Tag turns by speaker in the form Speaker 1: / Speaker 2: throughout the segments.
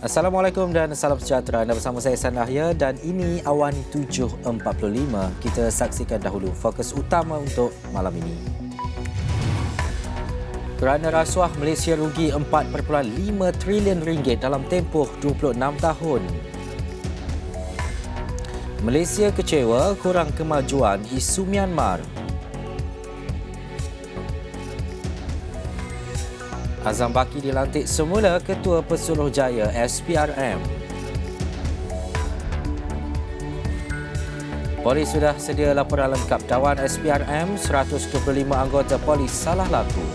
Speaker 1: Assalamualaikum dan salam sejahtera. Anda bersama saya San Lahya dan ini Awan 7.45. Kita saksikan dahulu fokus utama untuk malam ini. Kerana rasuah, Malaysia rugi 4.5 trilion ringgit dalam tempoh 26 tahun. Malaysia kecewa kurang kemajuan isu Myanmar. Azam Baki dilantik semula Ketua Pesuruhjaya SPRM. Polis sudah sedia laporan lengkap Dawan SPRM, 125 anggota polis salah laku.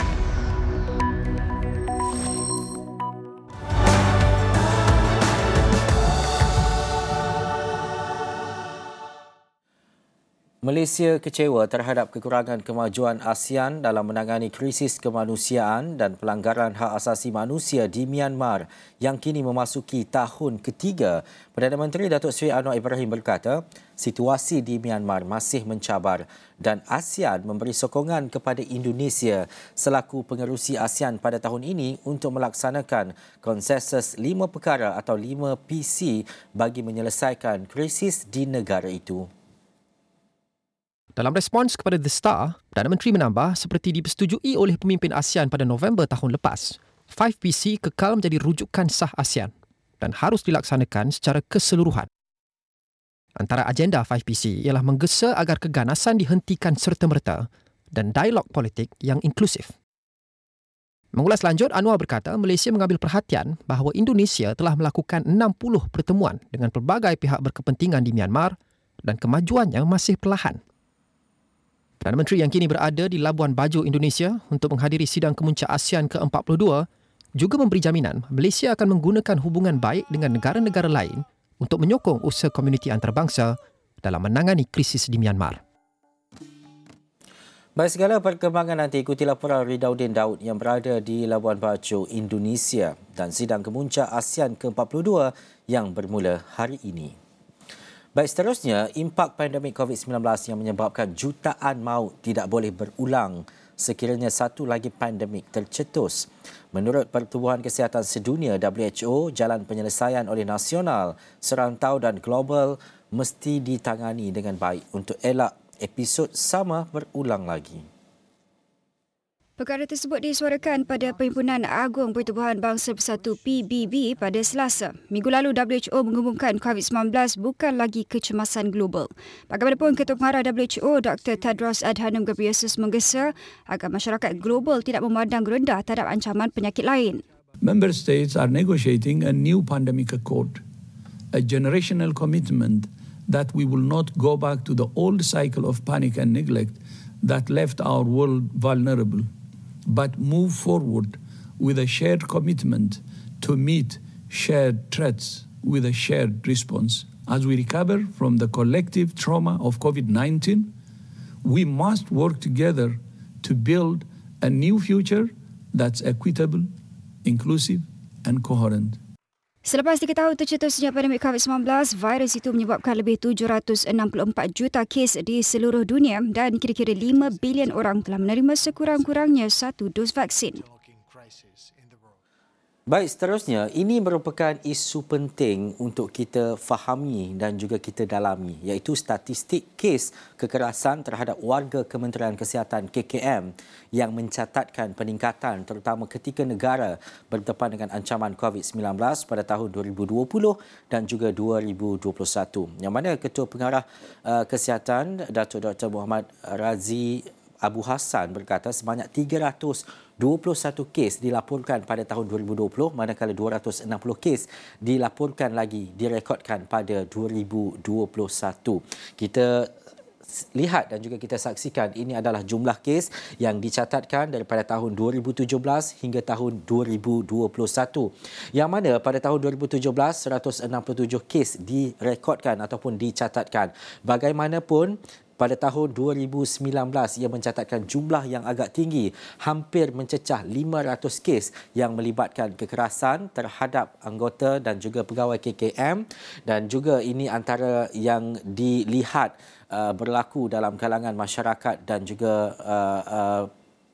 Speaker 1: Malaysia kecewa terhadap kekurangan kemajuan ASEAN dalam menangani krisis kemanusiaan dan pelanggaran hak asasi manusia di Myanmar yang kini memasuki tahun ketiga. Perdana Menteri Datuk Seri Anwar Ibrahim berkata, situasi di Myanmar masih mencabar dan ASEAN memberi sokongan kepada Indonesia selaku pengerusi ASEAN pada tahun ini untuk melaksanakan konsensus 5 perkara atau 5 PC bagi menyelesaikan krisis di negara itu.
Speaker 2: Dalam respons kepada The Star, Perdana Menteri menambah seperti dipersetujui oleh pemimpin ASEAN pada November tahun lepas, 5PC kekal menjadi rujukan sah ASEAN dan harus dilaksanakan secara keseluruhan. Antara agenda 5PC ialah menggesa agar keganasan dihentikan serta-merta dan dialog politik yang inklusif. Mengulas lanjut, Anwar berkata Malaysia mengambil perhatian bahawa Indonesia telah melakukan 60 pertemuan dengan pelbagai pihak berkepentingan di Myanmar dan kemajuannya masih perlahan. Perdana Menteri yang kini berada di Labuan Bajo, Indonesia untuk menghadiri sidang kemuncak ASEAN ke-42 juga memberi jaminan Malaysia akan menggunakan hubungan baik dengan negara-negara lain untuk menyokong usaha komuniti antarabangsa dalam menangani krisis di Myanmar.
Speaker 1: Baik, segala perkembangan nanti ikuti laporan Ridauddin Daud yang berada di Labuan Bajo, Indonesia dan sidang kemuncak ASEAN ke-42 yang bermula hari ini. Baik, seterusnya, impak pandemik COVID-19 yang menyebabkan jutaan maut tidak boleh berulang sekiranya satu lagi pandemik tercetus. Menurut Pertubuhan Kesihatan Sedunia WHO, jalan penyelesaian oleh nasional, serantau dan global mesti ditangani dengan baik untuk elak episod sama berulang lagi.
Speaker 3: Perkara tersebut disuarakan pada Perhimpunan Agung Pertubuhan Bangsa Bersatu PBB pada Selasa. Minggu lalu WHO mengumumkan COVID-19 bukan lagi kecemasan global. Bagaimanapun, Ketua Pengarah WHO Dr. Tedros Adhanom Ghebreyesus menggesa agar masyarakat global tidak memandang rendah terhadap ancaman penyakit lain.
Speaker 4: Member states are negotiating a new pandemic accord, a generational commitment that we will not go back to the old cycle of panic and neglect that left our world vulnerable, but move forward with a shared commitment to meet shared threats with a shared response. As we recover from the collective trauma of COVID-19, we must work together to build a new future that's equitable, inclusive and coherent.
Speaker 3: Selepas 3 tahun tercetusnya pandemik COVID-19, virus itu menyebabkan lebih 764 juta kes di seluruh dunia dan kira-kira 5 bilion orang telah menerima sekurang-kurangnya satu dos vaksin.
Speaker 1: Baik, seterusnya, ini merupakan isu penting untuk kita fahami dan juga kita dalami, iaitu statistik kes kekerasan terhadap warga Kementerian Kesihatan KKM yang mencatatkan peningkatan terutama ketika negara berdepan dengan ancaman COVID-19 pada tahun 2020 dan juga 2021. Yang mana Ketua Pengarah Kesihatan Datuk Dr. Muhammad Razi Abu Hassan berkata sebanyak 321 kes dilaporkan pada tahun 2020 manakala 260 kes dilaporkan lagi direkodkan pada 2021. Kita lihat dan juga kita saksikan ini adalah jumlah kes yang dicatatkan daripada tahun 2017 hingga tahun 2021. Yang mana pada tahun 2017 167 kes direkodkan ataupun dicatatkan. Bagaimanapun pada tahun 2019 ia mencatatkan jumlah yang agak tinggi, hampir mencecah 500 kes yang melibatkan kekerasan terhadap anggota dan juga pegawai KKM dan juga ini antara yang dilihat berlaku dalam kalangan masyarakat dan juga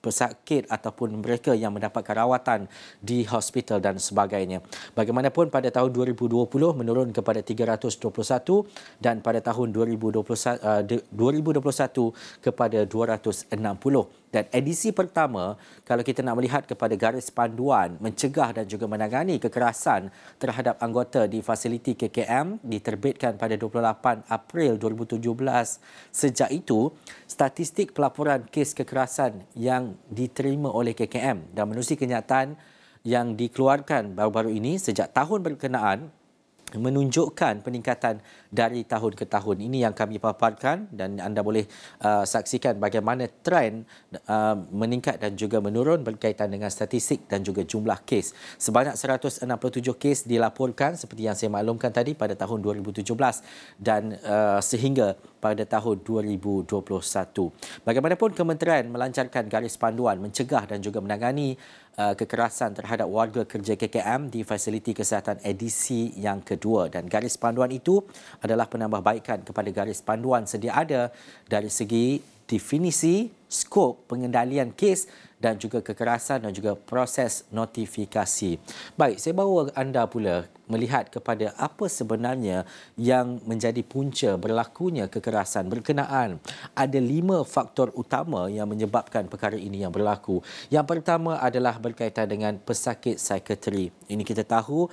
Speaker 1: pesakit ataupun mereka yang mendapatkan rawatan di hospital dan sebagainya. Bagaimanapun pada tahun 2020 menurun kepada 321 dan pada tahun 2021 kepada 260. Dan edisi pertama, kalau kita nak melihat kepada garis panduan mencegah dan juga menangani kekerasan terhadap anggota di fasiliti KKM diterbitkan pada 28 April 2017. Sejak itu, statistik pelaporan kes kekerasan yang diterima oleh KKM dan menerusi kenyataan yang dikeluarkan baru-baru ini sejak tahun berkenaan menunjukkan peningkatan dari tahun ke tahun. Ini yang kami paparkan dan anda boleh saksikan bagaimana trend meningkat dan juga menurun berkaitan dengan statistik dan juga jumlah kes. Sebanyak 167 kes dilaporkan seperti yang saya maklumkan tadi pada tahun 2017 dan sehingga pada tahun 2021. Bagaimanapun kementerian melancarkan garis panduan mencegah dan juga menangani kekerasan terhadap warga kerja KKM di fasiliti kesihatan edisi yang kedua, dan garis panduan itu adalah penambahbaikan kepada garis panduan sedia ada dari segi definisi, skop pengendalian kes dan juga kekerasan dan juga proses notifikasi. Baik, saya bawa anda pula melihat kepada apa sebenarnya yang menjadi punca berlakunya kekerasan berkenaan. Ada 5 faktor utama yang menyebabkan perkara ini yang berlaku. Yang pertama adalah berkaitan dengan pesakit psikiatri. Ini kita tahu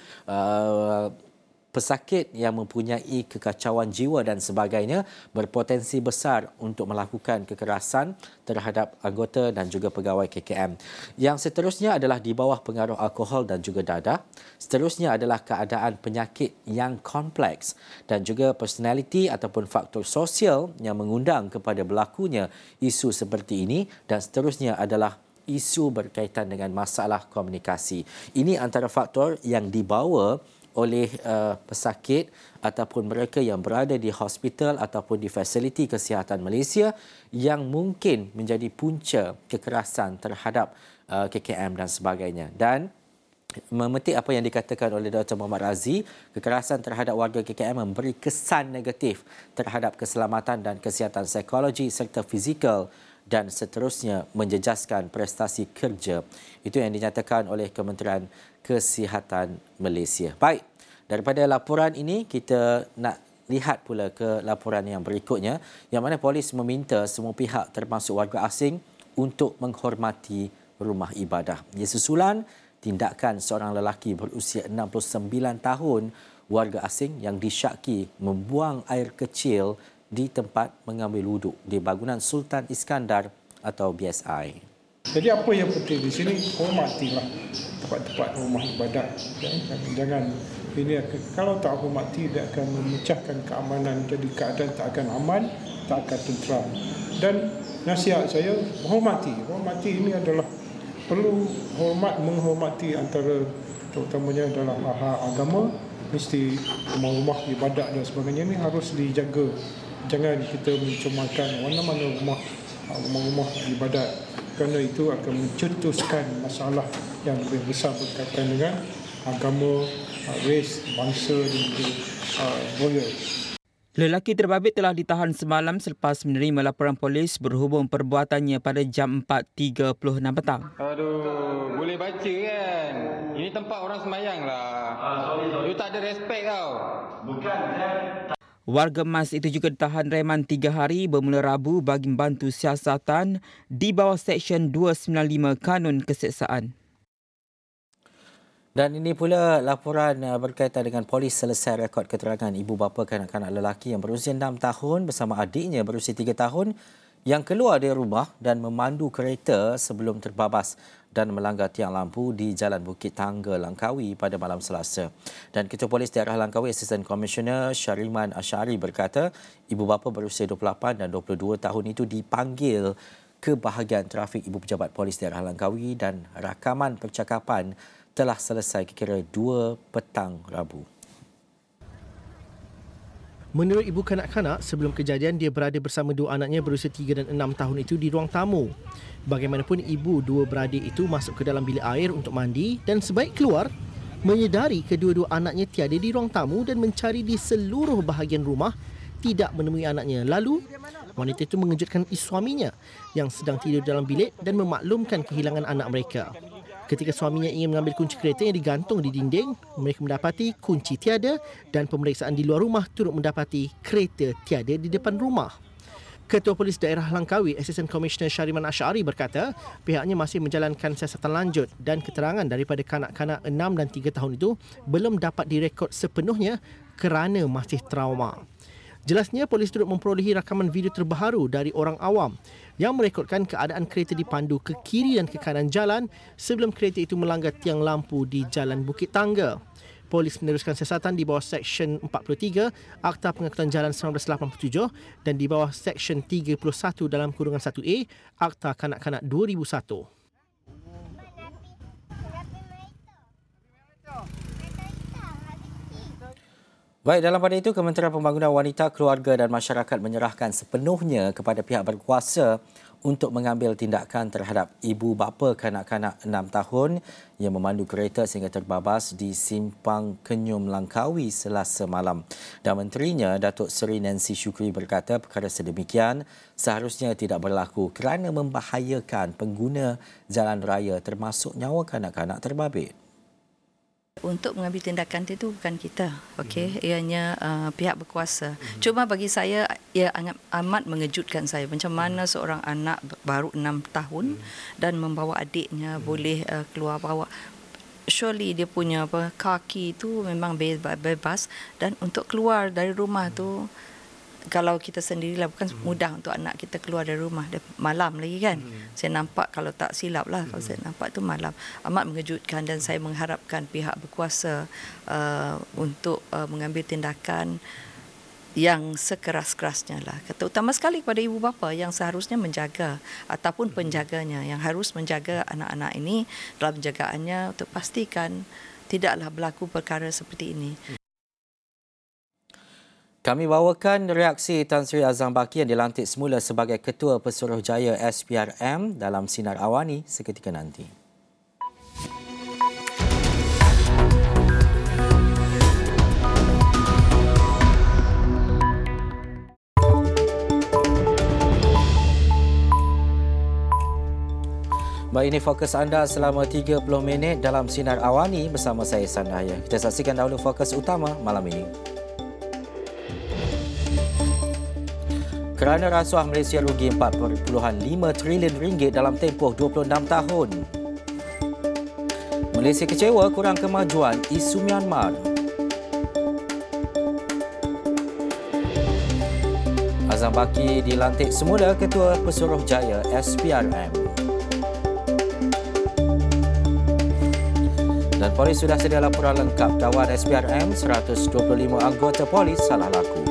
Speaker 1: pesakit yang mempunyai kekacauan jiwa dan sebagainya berpotensi besar untuk melakukan kekerasan terhadap anggota dan juga pegawai KKM. Yang seterusnya adalah di bawah pengaruh alkohol dan juga dadah. Seterusnya adalah keadaan penyakit yang kompleks dan juga personality ataupun faktor sosial yang mengundang kepada berlakunya isu seperti ini, dan seterusnya adalah isu berkaitan dengan masalah komunikasi. Ini antara faktor yang dibawa oleh pesakit ataupun mereka yang berada di hospital ataupun di fasiliti kesihatan Malaysia yang mungkin menjadi punca kekerasan terhadap KKM dan sebagainya. Dan memetik apa yang dikatakan oleh Dr. Muhammad Razi, kekerasan terhadap warga KKM memberi kesan negatif terhadap keselamatan dan kesihatan psikologi serta fizikal dan seterusnya menjejaskan prestasi kerja. Itu yang dinyatakan oleh Kementerian Kesihatan Malaysia. Baik, daripada laporan ini kita nak lihat pula ke laporan yang berikutnya, yang mana polis meminta semua pihak termasuk warga asing untuk menghormati rumah ibadah. Ia susulan tindakan seorang lelaki berusia 69 tahun warga asing yang disyaki membuang air kecil di tempat mengambil wuduk di bangunan Sultan Iskandar atau BSI.
Speaker 5: Jadi apa yang penting di sini, hormatilah tempat-tempat rumah ibadat. Jangan ini kalau tak hormati dia akan memecahkan keamanan, jadi keadaan tak akan aman, tak akan tenteram. Dan nasihat saya, hormati ini adalah perlu menghormati antara terutamanya dalam hal agama, mesti rumah-rumah ibadat dan sebagainya ini harus dijaga. Jangan kita mencemarkan mana-mana rumah-rumah ibadat, kerana itu akan mencetuskan masalah yang lebih besar berkaitan dengan agama, ras, bangsa dan juga budaya.
Speaker 6: Lelaki terbabit telah ditahan semalam selepas menerima laporan polis berhubung perbuatannya pada jam 4.36 petang.
Speaker 7: Aduh, boleh baca kan? Ini tempat orang sembahyang lah. You tak ada respect tau. Bukan.
Speaker 6: Warga emas itu juga ditahan reman 3 hari bermula Rabu bagi membantu siasatan di bawah Seksyen 295 Kanun Keseksaan.
Speaker 1: Dan ini pula laporan berkaitan dengan polis selesai rekod keterangan ibu bapa kanak-kanak lelaki yang berusia 6 tahun bersama adiknya berusia 3 tahun yang keluar dari rumah dan memandu kereta sebelum terbabas dan melanggar tiang lampu di Jalan Bukit Tangga, Langkawi pada malam Selasa. Dan Ketua Polis Daerah Langkawi, Asisten Komisioner Syariman Asyari berkata, ibu bapa berusia 28 dan 22 tahun itu dipanggil ke bahagian trafik Ibu Pejabat Polis Daerah Langkawi dan rakaman percakapan telah selesai kira 2 petang Rabu.
Speaker 2: Menurut ibu kanak-kanak, sebelum kejadian dia berada bersama 2 anaknya berusia 3 dan 6 tahun itu di ruang tamu. Bagaimanapun ibu 2 beradik itu masuk ke dalam bilik air untuk mandi dan sebaik keluar, menyedari kedua-dua anaknya tiada di ruang tamu dan mencari di seluruh bahagian rumah, tidak menemui anaknya. Lalu,
Speaker 8: wanita itu mengejutkan suaminya yang sedang tidur dalam bilik dan memaklumkan kehilangan anak mereka. Ketika suaminya ingin mengambil kunci kereta yang digantung di dinding, mereka mendapati kunci tiada dan pemeriksaan di luar rumah turut mendapati kereta tiada di depan rumah. Ketua Polis Daerah Langkawi, Assistant Commissioner Syariman Asy'ari berkata, pihaknya masih menjalankan siasatan lanjut dan keterangan daripada kanak-kanak 6 dan 3 tahun itu belum dapat direkod sepenuhnya kerana masih trauma. Jelasnya, polis turut memperolehi rakaman video terbaru dari orang awam yang merekodkan keadaan kereta dipandu ke kiri dan ke kanan jalan sebelum kereta itu melanggar tiang lampu di Jalan Bukit Tangga. Polis meneruskan siasatan di bawah Seksyen 43 Akta Pengangkutan Jalan 1987 dan di bawah Seksyen 31 dalam kurungan 1A Akta Kanak-Kanak 2001.
Speaker 1: Baik, dalam pada itu, Kementerian Pembangunan Wanita, Keluarga dan Masyarakat menyerahkan sepenuhnya kepada pihak berkuasa untuk mengambil tindakan terhadap ibu bapa kanak-kanak 6 tahun yang memandu kereta sehingga terbabas di Simpang Kenyum Langkawi Selasa malam. Dan menterinya, Datuk Seri Nancy Shukri berkata perkara sedemikian seharusnya tidak berlaku kerana membahayakan pengguna jalan raya termasuk nyawa kanak-kanak terbabit.
Speaker 9: Untuk mengambil tindakan itu bukan kita, okey, ianya pihak berkuasa. Cuma bagi saya ia amat mengejutkan saya macam mana seorang anak baru 6 tahun dan membawa adiknya boleh keluar bawa. Surely dia punya kaki itu memang bebas dan untuk keluar dari rumah tu, kalau kita sendirilah bukan mudah untuk anak kita keluar dari rumah malam lagi kan. Saya nampak, kalau tak silap lah, kalau saya nampak tu malam, amat mengejutkan dan saya mengharapkan pihak berkuasa untuk mengambil tindakan yang sekeras-kerasnya lah. Terutama sekali kepada ibu bapa yang seharusnya menjaga ataupun penjaganya yang harus menjaga anak-anak ini dalam penjagaannya untuk pastikan tidaklah berlaku perkara seperti ini.
Speaker 1: Kami bawakan reaksi Tan Sri Azam Baki yang dilantik semula sebagai Ketua Pesuruhjaya SPRM dalam Sinar Awani seketika nanti. Baik, ini fokus anda selama 30 minit dalam Sinar Awani bersama saya Sandaya. Kita saksikan dahulu fokus utama malam ini. Kerana rasuah, Malaysia rugi 4.5 triliun ringgit dalam tempoh 26 tahun. Malaysia kecewa kurang kemajuan isu Myanmar. Azam Baki dilantik semula Ketua Pesuruhjaya SPRM. Dan polis sudah sedia laporan lengkap tawan SPRM, 125 anggota polis salah laku.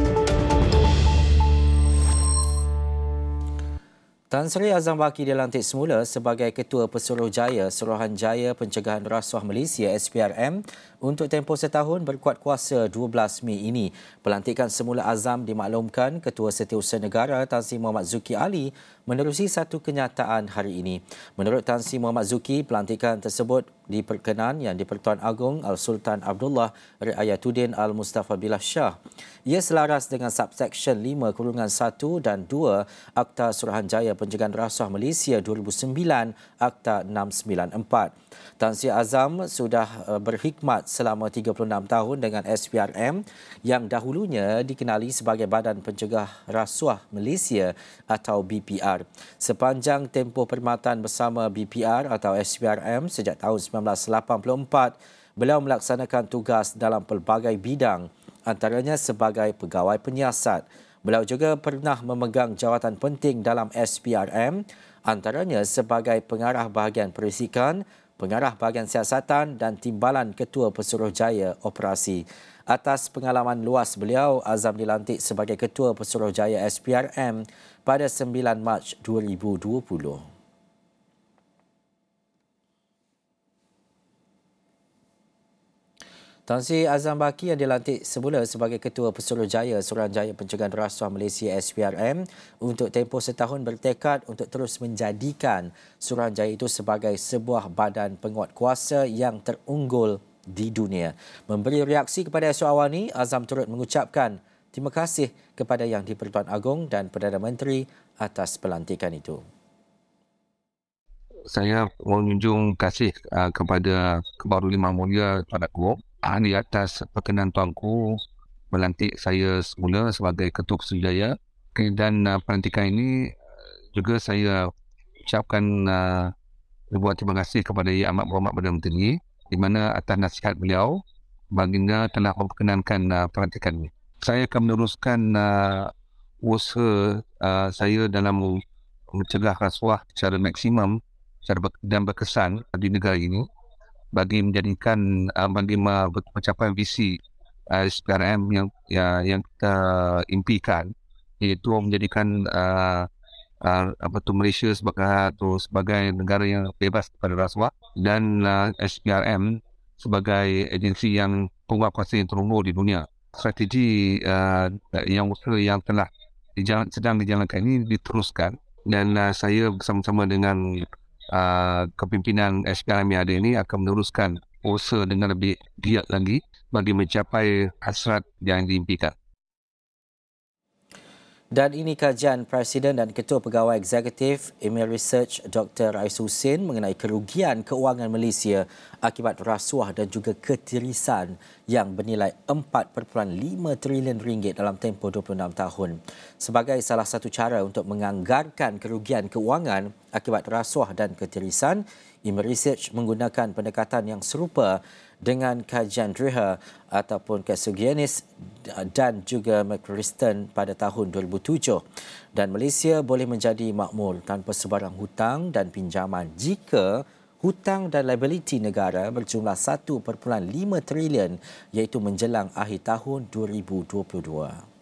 Speaker 1: Tan Sri Azam Baki dilantik semula sebagai Ketua Pesuruhjaya Suruhanjaya Pencegahan Rasuah Malaysia SPRM untuk tempoh setahun berkuat kuasa 12 Mei ini. Pelantikan semula Azam dimaklumkan Ketua Setiausaha Negara Tan Sri Muhammad Zuki Ali menerusi satu kenyataan hari ini. Menurut Tan Sri Muhammad Zuki, pelantikan tersebut diperkenan Yang di-Pertuan Agong Al-Sultan Abdullah Riayatuddin Al-Mustafa Billah Shah. Ia selaras dengan subseksyen 5/1 dan 2 Akta Suruhanjaya Pencegahan Rasuah Malaysia 2009 Akta 694. Tan Sri Azam sudah berkhidmat selama 36 tahun dengan SPRM yang dahulunya dikenali sebagai Badan Pencegah Rasuah Malaysia atau BPR. Sepanjang tempoh perkhidmatan bersama BPR atau SPRM sejak tahun 1984, beliau melaksanakan tugas dalam pelbagai bidang, antaranya sebagai pegawai penyiasat. Beliau juga pernah memegang jawatan penting dalam SPRM, antaranya sebagai pengarah bahagian perisikan, pengarah bahagian siasatan dan timbalan Ketua Pesuruhjaya Operasi. Atas pengalaman luas beliau, Azam dilantik sebagai Ketua Pesuruhjaya SPRM pada 9 Mac 2020. Tan Sri Azam Baki yang dilantik semula sebagai Ketua Pesuruhjaya Suruhanjaya Pencegahan Rasuah Malaysia SPRM untuk tempoh setahun bertekad untuk terus menjadikan Suruhanjaya itu sebagai sebuah badan penguat kuasa yang terunggul di dunia. Memberi reaksi kepada isu Awani, Azam turut mengucapkan Terima kasih kepada Yang di-Pertuan Agong dan Perdana Menteri atas pelantikan itu.
Speaker 10: Saya menjunjung kasih kepada Kebaharu Lima Mulia Tuan Agong di atas perkenan tuanku melantik saya semula sebagai Ketua Putrajaya. Dan pelantikan ini juga saya ucapkan ribuan terima kasih kepada Yang Amat Berhormat Perdana Menteri di mana atas nasihat beliau baginda telah memperkenankan pelantikan ini. Saya akan meneruskan usaha saya dalam mencegah rasuah secara maksimum dan berkesan di negara ini bagi menjadikan bagi mencapai visi SPRM yang kita impikan, iaitu menjadikan Malaysia sebagai negara yang bebas daripada rasuah dan SPRM sebagai agensi yang penguatkuasa yang terunggul di dunia. Strategi yang telah sedang dijalankan ini diteruskan dan saya bersama-sama dengan kepimpinan SPRM yang ada ini akan meneruskan usaha dengan lebih giat lagi bagi mencapai hasrat yang diimpikan.
Speaker 1: Dan ini kajian Presiden dan Ketua Pegawai Eksekutif Email Research Dr. Rais Husin mengenai kerugian keuangan Malaysia akibat rasuah dan juga ketirisan yang bernilai 4.5 trilion ringgit dalam tempoh 26 tahun. Sebagai salah satu cara untuk menganggarkan kerugian keuangan akibat rasuah dan ketirisan, Email Research menggunakan pendekatan yang serupa dengan kajian Dreher ataupun Kesugianis dan juga McChryston pada tahun 2007. Dan Malaysia boleh menjadi makmur tanpa sebarang hutang dan pinjaman jika hutang dan liability negara berjumlah 1.5 trilion iaitu menjelang akhir tahun 2022.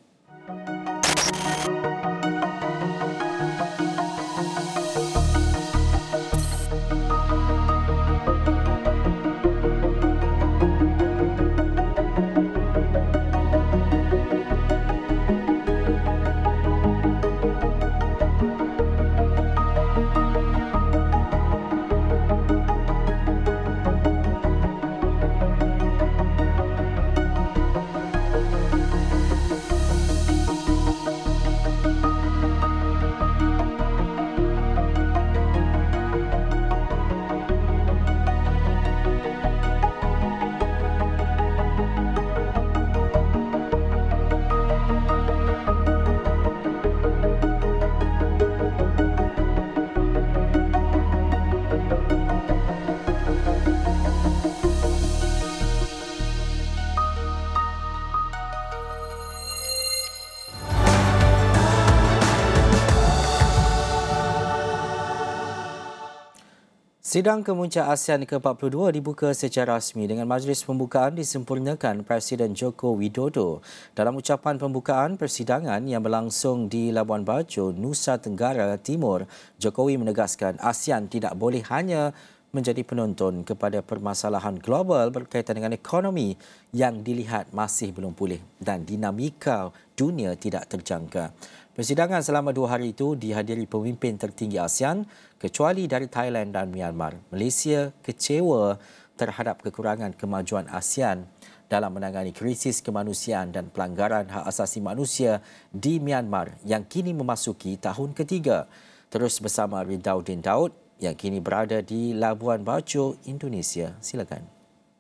Speaker 1: Sidang Kemuncak ASEAN ke-42 dibuka secara rasmi dengan majlis pembukaan disempurnakan Presiden Joko Widodo. Dalam ucapan pembukaan persidangan yang berlangsung di Labuan Bajo, Nusa Tenggara Timur, Jokowi menegaskan ASEAN tidak boleh hanya menjadi penonton kepada permasalahan global berkaitan dengan ekonomi yang dilihat masih belum pulih dan dinamika dunia tidak terjangka. Persidangan selama 2 hari itu dihadiri pemimpin tertinggi ASEAN kecuali dari Thailand dan Myanmar. Malaysia kecewa terhadap kekurangan kemajuan ASEAN dalam menangani krisis kemanusiaan dan pelanggaran hak asasi manusia di Myanmar yang kini memasuki tahun ketiga. Terus bersama Ridauddin Daud yang kini berada di Labuan Bajo, Indonesia. Silakan.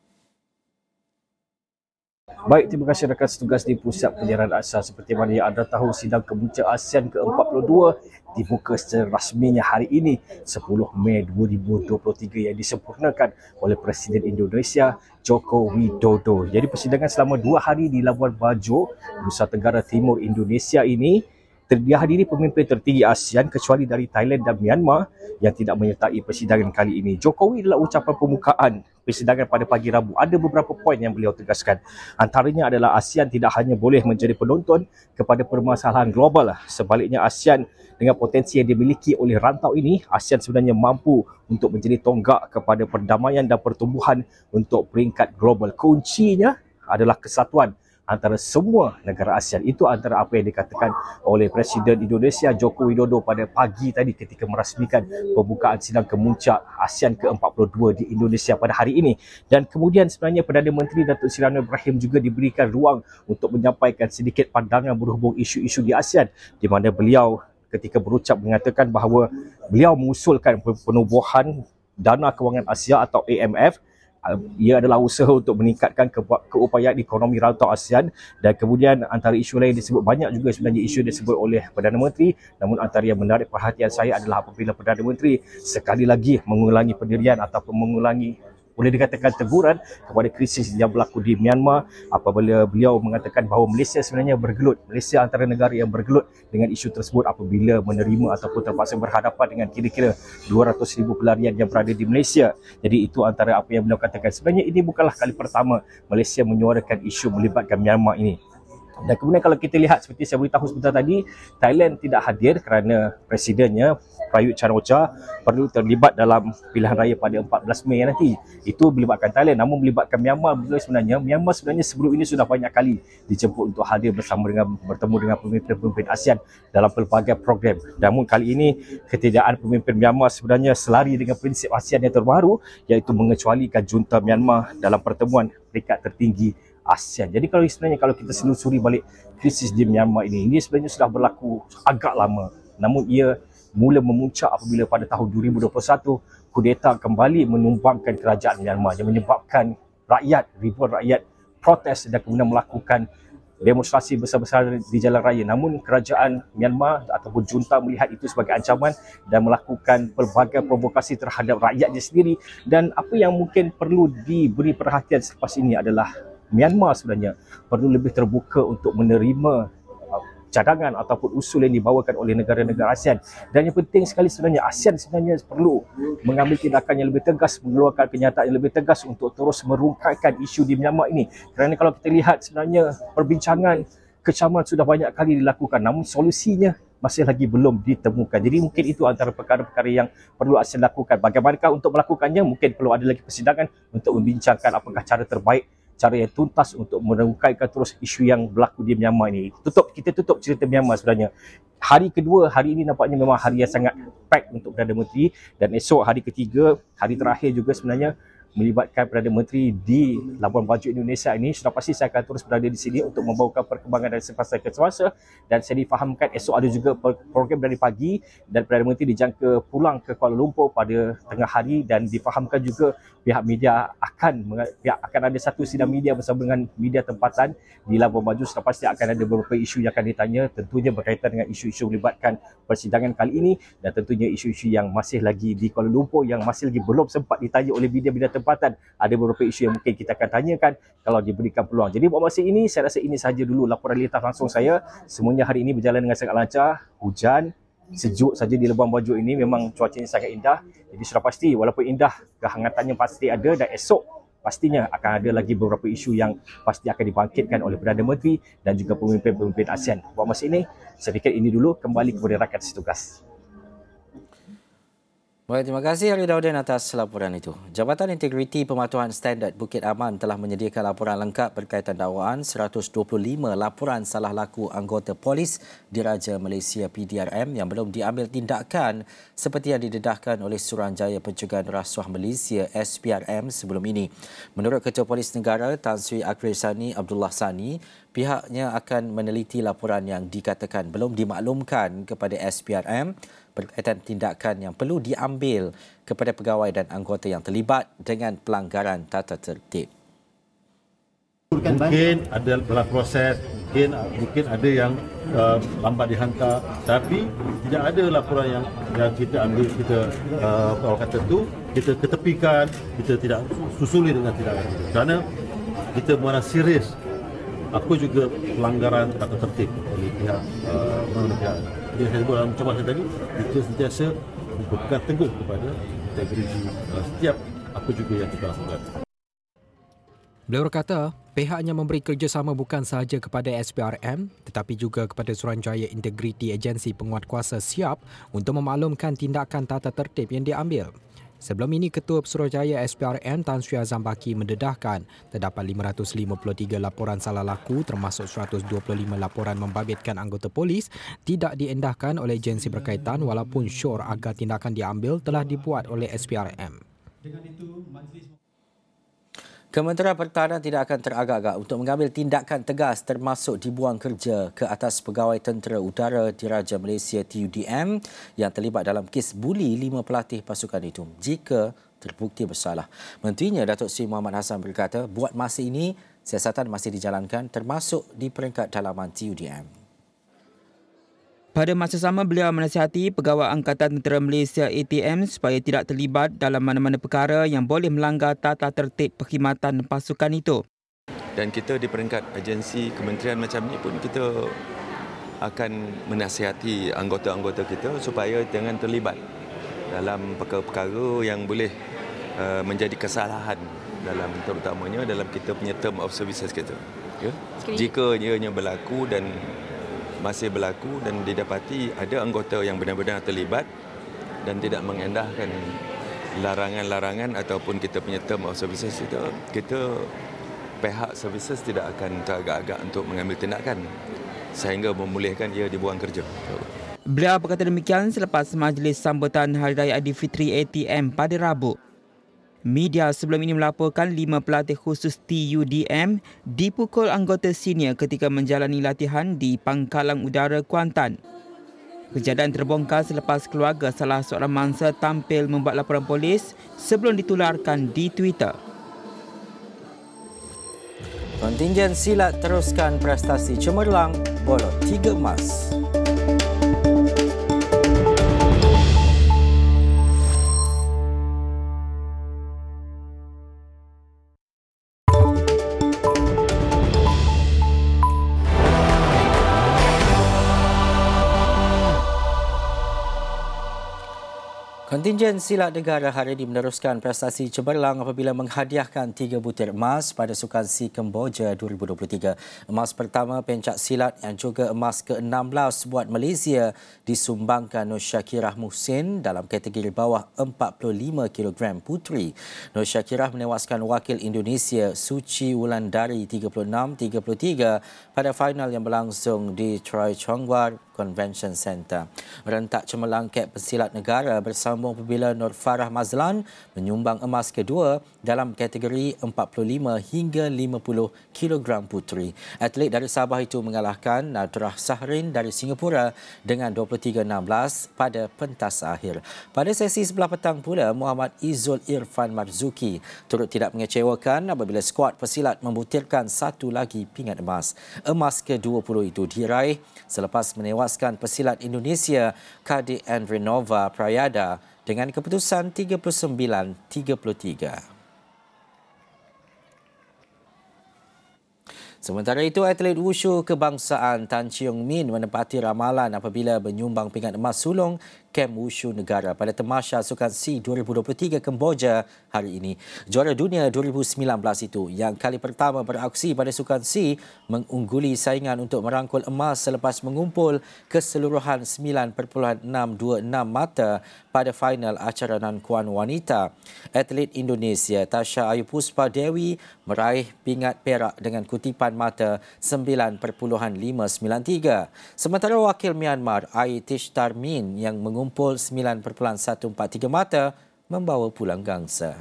Speaker 11: Baik, terima kasih rakan setugas di Pusat Penyiaran Asal. Seperti mana yang anda tahu, sidang kemuncak ASEAN ke-42 dibuka secara rasminya hari ini 10 Mei 2023 yang disempurnakan oleh Presiden Indonesia Joko Widodo. Jadi persidangan selama 2 hari di Labuan Bajo, Nusa Tenggara Timur, Indonesia ini dihadiri pemimpin tertinggi ASEAN kecuali dari Thailand dan Myanmar yang tidak menyertai persidangan kali ini. Jokowi dalam ucapan pembukaan persidangan pada pagi Rabu ada beberapa poin yang beliau tegaskan. Antaranya adalah ASEAN tidak hanya boleh menjadi penonton kepada permasalahan global. Sebaliknya ASEAN dengan potensi yang dimiliki oleh rantau ini, ASEAN sebenarnya mampu untuk menjadi tonggak kepada perdamaian dan pertumbuhan untuk peringkat global. Kuncinya adalah kesatuan antara semua negara ASEAN. Itu antara apa yang dikatakan oleh Presiden Indonesia Joko Widodo pada pagi tadi ketika merasmikan pembukaan sidang kemuncak ASEAN ke-42 di Indonesia pada hari ini. Dan kemudian sebenarnya Perdana Menteri Datuk Seri Anwar Ibrahim juga diberikan ruang untuk menyampaikan sedikit pandangan berhubung isu-isu di ASEAN, di mana beliau ketika berucap mengatakan bahawa beliau mengusulkan penubuhan Dana Kewangan Asia atau AMF. Ia adalah usaha untuk meningkatkan keupayaan ekonomi rantau ASEAN, dan kemudian antara isu lain disebut banyak juga sebenarnya isu disebut oleh Perdana Menteri, namun antara yang menarik perhatian saya adalah apabila Perdana Menteri sekali lagi mengulangi pendirian ataupun mengulangi boleh dikatakan teguran kepada krisis yang berlaku di Myanmar apabila beliau mengatakan bahawa Malaysia sebenarnya bergelut. Malaysia antara negara yang bergelut dengan isu tersebut apabila menerima ataupun terpaksa berhadapan dengan kira-kira 200,000 pelarian yang berada di Malaysia. Jadi itu antara apa yang beliau katakan. Sebenarnya ini bukanlah kali pertama Malaysia menyuarakan isu melibatkan Myanmar ini. Dan kemudian kalau kita lihat seperti saya beritahu sebentar tadi, Thailand tidak hadir kerana presidennya Prayut Chan-o-cha perlu terlibat dalam pilihan raya pada 14 Mei nanti. Itu melibatkan Thailand, namun melibatkan Myanmar Myanmar sebenarnya sebelum ini sudah banyak kali dijemput untuk hadir bertemu dengan pemimpin-pemimpin ASEAN dalam pelbagai program. Namun kali ini ketiadaan pemimpin Myanmar sebenarnya selari dengan prinsip ASEAN yang terbaru, iaitu mengecualikan junta Myanmar dalam pertemuan peringkat tertinggi ASEAN. Jadi kalau kita selusuri balik krisis di Myanmar ini sebenarnya sudah berlaku agak lama. Namun ia mula memuncak apabila pada tahun 2021 kudeta kembali menumbangkan kerajaan Myanmar yang menyebabkan ribuan rakyat protes dan kemudian melakukan demonstrasi besar-besaran di jalan raya. Namun kerajaan Myanmar ataupun junta melihat itu sebagai ancaman dan melakukan pelbagai provokasi terhadap rakyatnya sendiri. Dan apa yang mungkin perlu diberi perhatian selepas ini adalah Myanmar sebenarnya perlu lebih terbuka untuk menerima cadangan ataupun usul yang dibawakan oleh negara-negara ASEAN. Dan yang penting sekali sebenarnya ASEAN sebenarnya perlu mengambil tindakan yang lebih tegas, mengeluarkan kenyataan yang lebih tegas untuk terus merungkaikan isu di Myanmar ini. Kerana kalau kita lihat sebenarnya perbincangan kecaman sudah banyak kali dilakukan, namun solusinya masih lagi belum ditemukan. Jadi mungkin itu antara perkara-perkara yang perlu ASEAN lakukan. Bagaimanakah untuk melakukannya? Mungkin perlu ada lagi persidangan untuk membincangkan apakah cara terbaik, cara yang tuntas untuk merungkaikan terus isu yang berlaku di Myanmar ini. Kita tutup cerita Myanmar sebenarnya. Hari kedua, hari ini nampaknya memang hari yang sangat pack untuk Perdana Menteri, dan esok hari ketiga, hari terakhir juga sebenarnya melibatkan Perdana Menteri di Labuan Bajo Indonesia ini. Sudah pasti saya akan terus berada di sini untuk membawakan perkembangan dari semasa ke semasa, dan saya difahamkan esok ada juga program dari pagi dan Perdana Menteri dijangka pulang ke Kuala Lumpur pada tengah hari, dan difahamkan juga pihak media akan ada satu sidang media bersama dengan media tempatan di Labuan Bajo. Sudah pasti akan ada beberapa isu yang akan ditanya, tentunya berkaitan dengan isu-isu melibatkan persidangan kali ini, dan tentunya isu-isu yang masih lagi di Kuala Lumpur yang masih lagi belum sempat ditanya oleh media-media tempatan. Ada beberapa isu yang mungkin kita akan tanyakan kalau diberikan peluang. Jadi buat masa ini, saya rasa ini sahaja dulu laporan lintas langsung saya. Semuanya hari ini berjalan dengan sangat lancar. Hujan, sejuk saja di Labuan Bajo ini, memang cuacanya sangat indah. Jadi sudah pasti walaupun indah, kehangatannya pasti ada, dan esok pastinya akan ada lagi beberapa isu yang pasti akan dibangkitkan oleh Perdana Menteri dan juga pemimpin-pemimpin ASEAN. Buat masa ini, saya fikir ini dulu, kembali kepada rakyat setugas.
Speaker 1: Baik, terima kasih Hari Daudin atas laporan itu. Jabatan Integriti Pematuhan Standard Bukit Aman telah menyediakan laporan lengkap berkaitan dakwaan 125 laporan salah laku anggota polis Diraja Malaysia PDRM yang belum diambil tindakan seperti yang didedahkan oleh Suruhanjaya Pencegahan Rasuah Malaysia SPRM sebelum ini. Menurut Ketua Polis Negara Tan Sri Akhir Sani Abdullah Sani, pihaknya akan meneliti laporan yang dikatakan belum dimaklumkan kepada SPRM berkaitan tindakan yang perlu diambil kepada pegawai dan anggota yang terlibat dengan pelanggaran tata tertib.
Speaker 12: Mungkin ada dalam proses, mungkin ada yang lambat dihantar, tapi tidak ada laporan yang kita ambil, orang kata tu kita ketepikan, kita tidak susuli dengan tindakan itu. Kerana kita mana serius apa juga pelanggaran tata tertib oleh pihak pihak. Jadi saya sebut dalam ucapan saya tadi, kita sentiasa berpegang teguh kepada integriti setiap apa juga yang kita lakukan.
Speaker 2: Beliau berkata, pihaknya memberi kerjasama bukan sahaja kepada SPRM tetapi juga kepada Suruhanjaya Integriti Agensi Penguatkuasa SIAP untuk memaklumkan tindakan tata tertib yang diambil. Sebelum ini, Ketua Pesuruhjaya SPRM Tan Sri Azam Baki mendedahkan terdapat 553 laporan salah laku termasuk 125 laporan membabitkan anggota polis tidak diendahkan oleh agensi berkaitan walaupun syur agar tindakan diambil telah dibuat oleh SPRM.
Speaker 1: Kementerian Pertahanan tidak akan teragak-agak untuk mengambil tindakan tegas termasuk dibuang kerja ke atas pegawai Tentera Udara Diraja Malaysia TUDM yang terlibat dalam kes buli 5 pelatih pasukan itu jika terbukti bersalah. Menterinya Datuk Seri Muhammad Hassan berkata buat masa ini siasatan masih dijalankan termasuk di peringkat dalaman TUDM.
Speaker 6: Pada masa sama, beliau menasihati pegawai Angkatan Tentera Malaysia ATM supaya tidak terlibat dalam mana-mana perkara yang boleh melanggar tata tertib perkhidmatan pasukan itu.
Speaker 13: Dan kita di peringkat agensi kementerian macam ni pun kita akan menasihati anggota-anggota kita supaya jangan terlibat dalam perkara-perkara yang boleh menjadi kesalahan dalam terutamanya dalam kita punya term of services kita. Ya? Jika ianya berlaku dan masih berlaku dan didapati ada anggota yang benar-benar terlibat dan tidak mengendahkan larangan-larangan ataupun kita punya term of services itu, kita pihak services tidak akan teragak-agak untuk mengambil tindakan sehingga membolehkan ia dibuang kerja.
Speaker 6: Beliau berkata demikian selepas majlis sambutan Hari Raya Aidilfitri ATM pada Rabu. Media sebelum ini melaporkan 5 pelatih khusus TUDM dipukul anggota senior ketika menjalani latihan di Pangkalan Udara Kuantan. Kejadian terbongkar selepas keluarga salah seorang mangsa tampil membuat laporan polis sebelum ditularkan di Twitter.
Speaker 1: Kontingen silat teruskan prestasi cemerlang, bolot 3 emas. Kontingen silat negara hari ini meneruskan prestasi cemerlang apabila menghadiahkan 3 butir emas pada Sukan SEA Kemboja 2023. Emas pertama pencak silat yang juga emas ke-16 buat Malaysia disumbangkan Nur Syakirah Muhsin dalam kategori bawah 45 kg puteri. Nur Syakirah menewaskan wakil Indonesia Suci Wulandari 36-33 pada final yang berlangsung di Troy Chongwar Convention Center. Rentak cemerlang kep pesilat negara bersambung apabila Nur Farah Mazlan menyumbang emas kedua dalam kategori 45 hingga 50 kg puteri. Atlet dari Sabah itu mengalahkan Nadrah Sahrin dari Singapura dengan 23-16 pada pentas akhir. Pada sesi sebelah petang pula, Muhammad Izzul Irfan Marzuki turut tidak mengecewakan apabila skuad pesilat membutirkan satu lagi pingat emas. Emas ke-20 itu diraih selepas menewaskan pesilat Indonesia Kadi Andrinova Prayada dengan keputusan 39-33. Sementara itu, atlet wushu kebangsaan Tan Cheong Min menepati ramalan apabila menyumbang pingat emas sulung kem wushu negara pada Tamasya Sukan SEA 2023 Kemboja hari ini. Juara dunia 2019 itu yang kali pertama beraksi pada Sukan SEA mengungguli saingan untuk merangkul emas selepas mengumpul keseluruhan 9.626 mata pada final acara non-kuan wanita. Atlet Indonesia Tasha Ayu Puspa Dewi meraih pingat perak dengan kutipan mata 9.593. Sementara wakil Myanmar Ai Tishtar Min yang mengumpul 9.143 mata membawa pulang gangsa.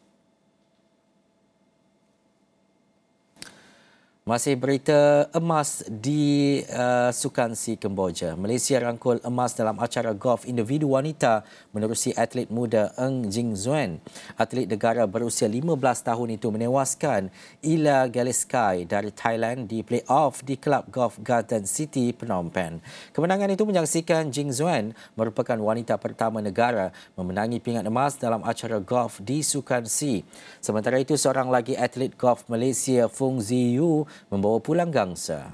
Speaker 1: Masih berita emas di Sukan SEA Kemboja. Malaysia rangkul emas dalam acara golf individu wanita menerusi atlet muda Eng Jing Zuen. Atlet negara berusia 15 tahun itu menewaskan Ila Galiskai dari Thailand di play-off di Kelab Golf Garden City, Phnom Penh. Kemenangan itu menyaksikan Jing Zuen merupakan wanita pertama negara memenangi pingat emas dalam acara golf di Sukan SEA. Sementara itu, seorang lagi atlet golf Malaysia, Fung Ziyu, membawa pulang gangsa.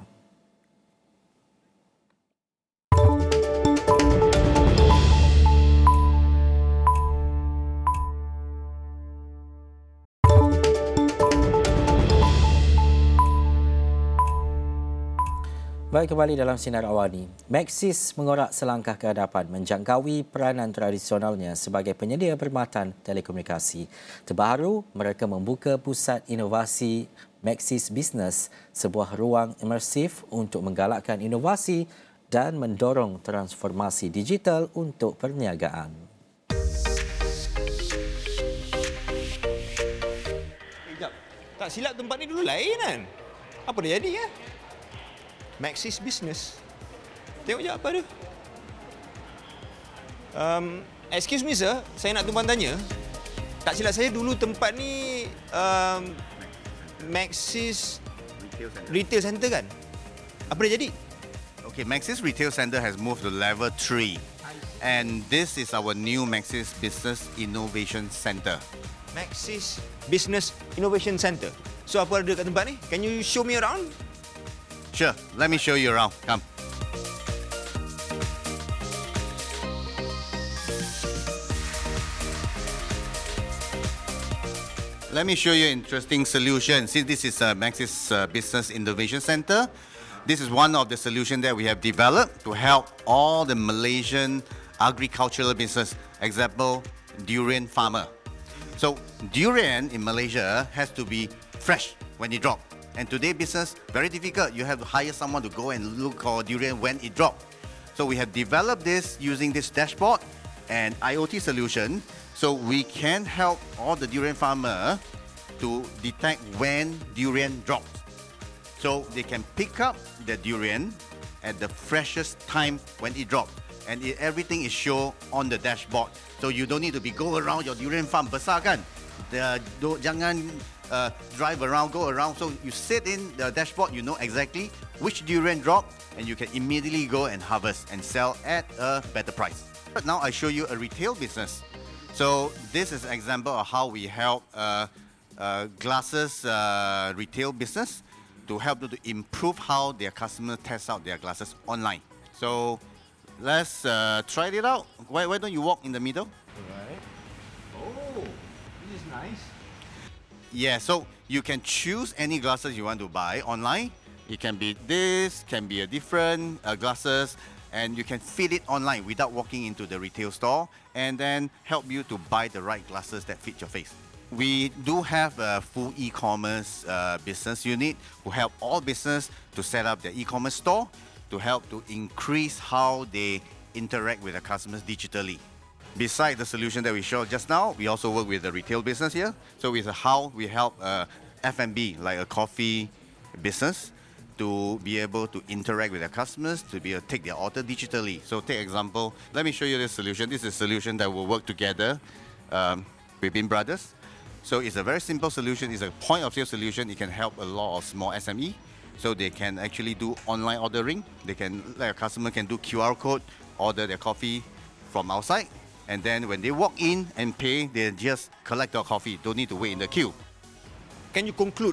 Speaker 1: Baik, kembali dalam Sinar Awani. Maxis mengorak selangkah ke hadapan menjangkaui peranan tradisionalnya sebagai penyedia perkhidmatan telekomunikasi. Terbaru, mereka membuka pusat inovasi Maxis Business, sebuah ruang imersif untuk menggalakkan inovasi dan mendorong transformasi digital untuk perniagaan.
Speaker 14: Tak silap tempat ni dulu lain kan? Apa dah jadi ya? Maxis Business. Tengok je apa dia. Excuse me sir, saya nak tumpang tanya. Tak silap saya dulu tempat ni Maxis Retail Center kan? Apa dah jadi?
Speaker 15: Okay, Maxis Retail Center has moved to level 3. And this is our new Maxis Business Innovation Center.
Speaker 14: Maxis Business Innovation Center. So apa ada kat tempat ni? Can you show me around?
Speaker 15: Sure, let me show you around. Come. Let me show you an interesting solution. Since this is a Maxis Business Innovation Center, this is one of the solutions that we have developed to help all the Malaysian agricultural business, example, durian farmer. So durian in Malaysia has to be fresh when it drops. And today business, very difficult. You have to hire someone to go and look for durian when it drops. So we have developed this using this dashboard and IoT solution. So we can help all the durian farmer to detect when durian drops. So they can pick up the durian at the freshest time when it drops. And everything is shown on the dashboard. So you don't need to go around your durian farm besar kan. Jangan drive around, go around. So you sit in the dashboard, you know exactly which durian drop, and you can immediately go and harvest and sell at a better price. But now I show you a retail business. So this is an example of how we help glasses retail business to help them to improve how their customers test out their glasses online. So let's try it out. Why don't you walk in the middle?
Speaker 14: Alright. Oh, this is nice.
Speaker 15: Yeah, so you can choose any glasses you want to buy online. It can be this, can be a different glasses, and you can fit it online without walking into the retail store, and then help you to buy the right glasses that fit your face. We do have a full e-commerce business unit who help all business to set up their e-commerce store to help to increase how they interact with the customers digitally. Besides the solution that we showed just now, we also work with the retail business here. So with how we help F&B, like a coffee business, to be able to interact with their customers, to be able to take their order digitally. So take example, let me show you this solution. This is a solution that will work together with Bin Brothers. So it's a very simple solution. It's a point of sale solution. It can help a lot of small SME. So they can actually do online ordering. They can, like a customer can do QR code, order their coffee from outside. And then when they walk in and pay, they just collect their coffee. Don't need to wait in the queue.
Speaker 14: Can you conclude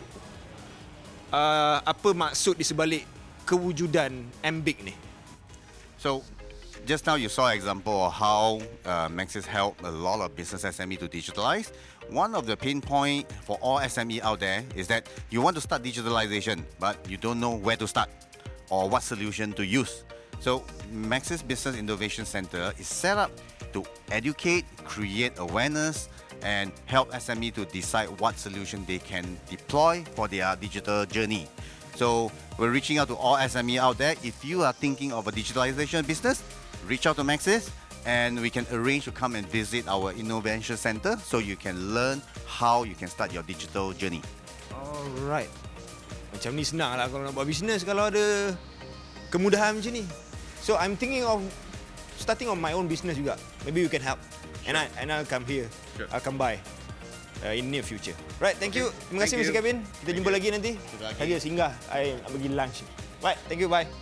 Speaker 14: apa maksud di sebalik kewujudan MBIG ni?
Speaker 15: So just now you saw an example of how Maxis helped a lot of business SME to digitalize. One of the pain point for all SME out there is that you want to start digitalization, but you don't know where to start or what solution to use. So Maxis Business Innovation Center is set up to educate, create awareness, and help SME to decide what solution they can deploy for their digital journey. So we're reaching out to all SME out there. If you are thinking of a digitalization business, reach out to Maxis, and we can arrange to come and visit our innovation center so you can learn how you can start your digital journey.
Speaker 14: Alright. Macam ni senang lah kalau nak buat bisnes kalau ada kemudahan macam ni. So I'm thinking of starting on my own business juga. Maybe you can help. Sure. And I'll come here. Sure. I'll come by in near future. Right, thank you. Terima kasih Mr. Kevin. Kita jumpa lagi nanti. Saya singgah. I nak pergi lunch. Right, thank you. Bye.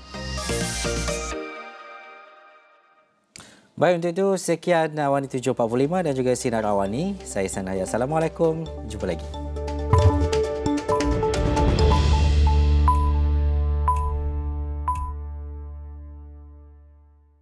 Speaker 1: Baik, untuk itu sekian Awani 745 dan juga Sinar Awani. Saya Sanaya. Assalamualaikum. Jumpa lagi.